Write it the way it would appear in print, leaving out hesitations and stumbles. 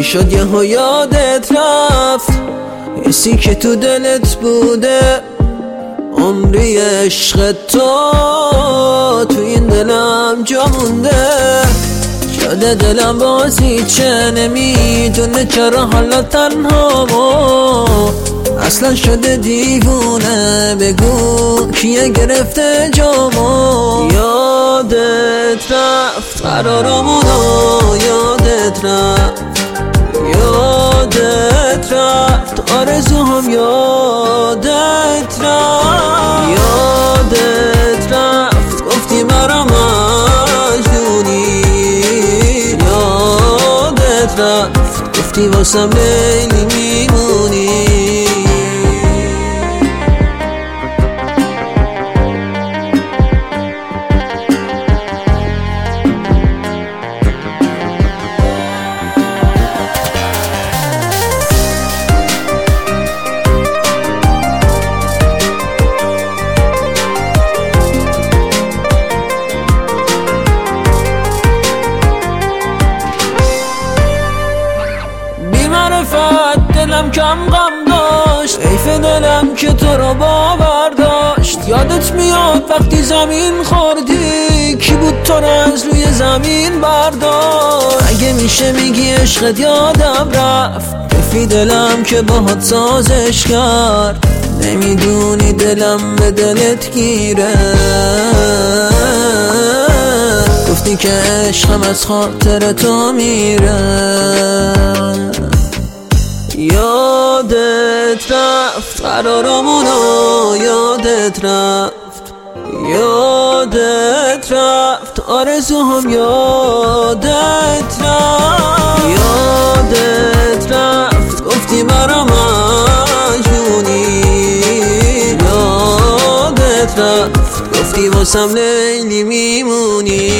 چی شد یهو یادت رفت؟ حسی که تو دلت بوده عمری عشق تو این دلم جا مونده. شده دلم بازی چه نمیدونه چرا حالا تنهامو اصلا شده دیوونه. بگو کیه گرفته جامو؟ یادت رفت قرارمونو، یادت رفت، یادت رفت آرزوهم، یادت رفت، یادت رفت گفتی مرا مجنونی، یادت رفت گفتی واسم لیلی میمونی. دلم کم غم داشت، حیف دلم که تو رو باور داشت. یادت میاد وقتی زمین خوردی کی بود تو رو از روی زمین برداشت؟ اگه میشه میگی عشقت یادم رفت، حیفی دلم که باهات سازش کرد. نمیدونی دلم به دلت گیره، گفتی که عشقم از خاطر تو میره. یادت رفت قرارمونو، یادت رفت، یادت رفت آرزوهم، یادت رفت، یادت رفت گفتی مرا مجنونی، یادت رفت گفتی واسم لیلی میمونی.